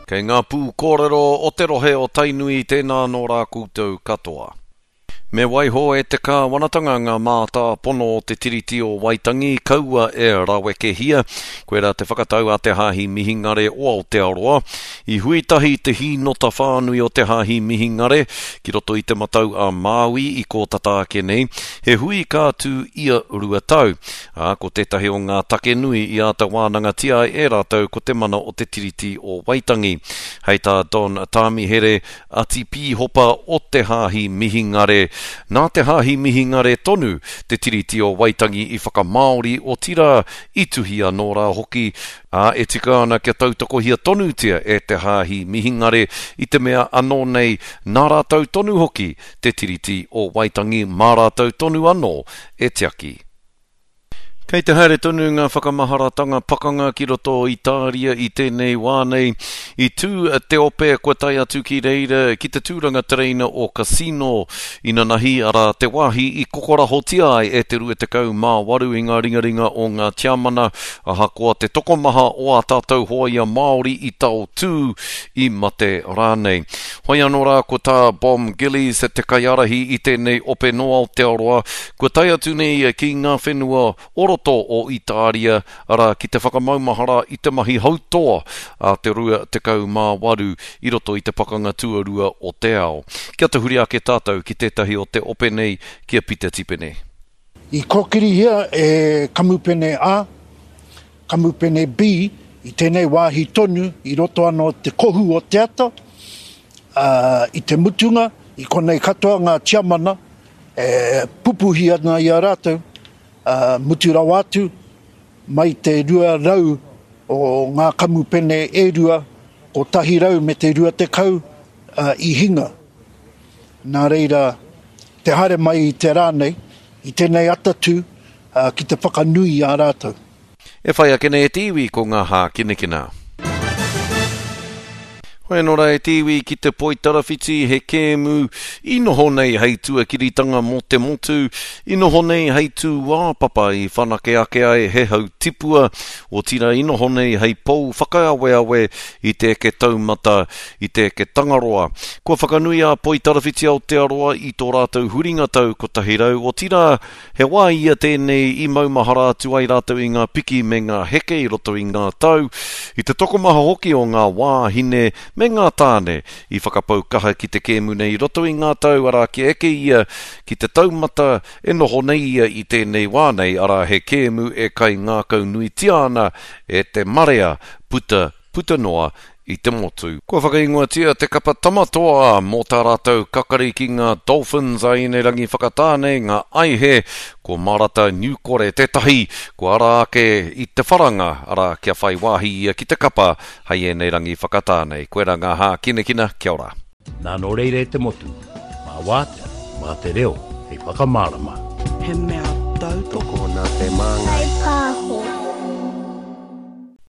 Kei ngā pū kōrero o te rohe o tainui tēnā nō rā koutou katoa. Me waiho e te kā wanatanga ngā mātā pono o te tiriti o Waitangi, kaua e raweke hia, koe rā te whakatau a te hāhi mihingare o Aotearoa, i huitahi te hinota whānui o te hāhi mihingare, ki roto i te matau a Māui i ko tataake nei, he hui kātū ia ruatau, ko tētahi o ngā take nui i a te wānanga tia e rātau ko te mana o te tiriti o Waitangi. Hei tā Don Tamihere ati pīhopa o te hāhi mihingare, nā te hāhi mihingare tonu te tiriti o Waitangi i whakamaori o tira ituhia nō rā hoki, e tika ana kia tautoko hia tonu tia e te hāhi mihingare i te mea anō nei nā rātau tonu hoki te tiriti o Waitangi mā rātau tonu anō e tiaki. Kei te haere tonu ngā whakamaharatanga pakanga ki roto o Itaria i tēnei wānei, i tū te ope kua tai atu ki reira ki te tūranga tereina o Casino ina nahi ara te wāhi i kokora hotia ai e te rua te kau mā waru i ngā ringaringa o ngā tiamana, aha koa te tokomaha o a tātou hoia Māori i tau tū i mate rānei. Hoi anō rā ko tā Bom Gillies te kaiarahi i tēnei ope no Aotearoa, kua tai atu nei ki ngā whenua oro o Itaria, ara ki te whakamaumahara i te mahi hautoa a te rua te kau mā waru i roto i te pakanga tuarua o te ao. Kia te huri ake tātou ki tētahi o te ope nei kia pita tipene. I kokiri hia e kamupene A, kamupene B, i tēnei wāhi tonu i roto anō te kohu o te ata, i te mutunga, i konei katoa ngā tiamana, pupuhi ana i a rātou, mutura watu, mai te rua rau o ngā kamupene e rua, o tahi rau me te rua te kau i hinga. Nā reira, te haere mai i te rānei, i tēnei atatu ki te whakanui a rātou. E whai ake nei e tiwi ko ngā hā kinekina. Hoi anō rā e tiwi ki te poitarawhiti he kēmu, inoho nei hei tuakiritanga mō te motu, inoho nei hei tū wāpapa i whanake ake ai he hau tipua, o tira inoho nei hei pou whakaaweawe i te eke taumata, i te eke tangaroa. Kua whakanui a poitarawhiti Aotearoa i tō rātou huringa tau ko tahirau, o tira he wā ia tēnei i maumahara atu ai rātou i ngā piki me ngā heke i roto i ngā tau, i te tokomaha hoki o ngā wāhine, me ngā tāne i whakapau kaha ki te kēmu nei roto i ngā tau ara ki eke ia ki te taumata e noho nei ia i tēnei wānei ara he kēmu e kai ngā kaunui tiana e te marea puta noa i te motu. Kua whakaingoa tia te kapa tamatoa mō tā rātou kakari ki ngā Dolphins a nei rangi whakatāne ngā aihe ko marata Newcore tētahi ko ara ake i te wharanga ara kia whai wāhi ia ki te kapa hai nei rangi whakatāne. Koe rā ngā hā kinekina, kia ora. Nā no reire te motu, mā wātea, mā te reo, hei whakamārama. He mea tau toko nā te māngai. Hei pāho.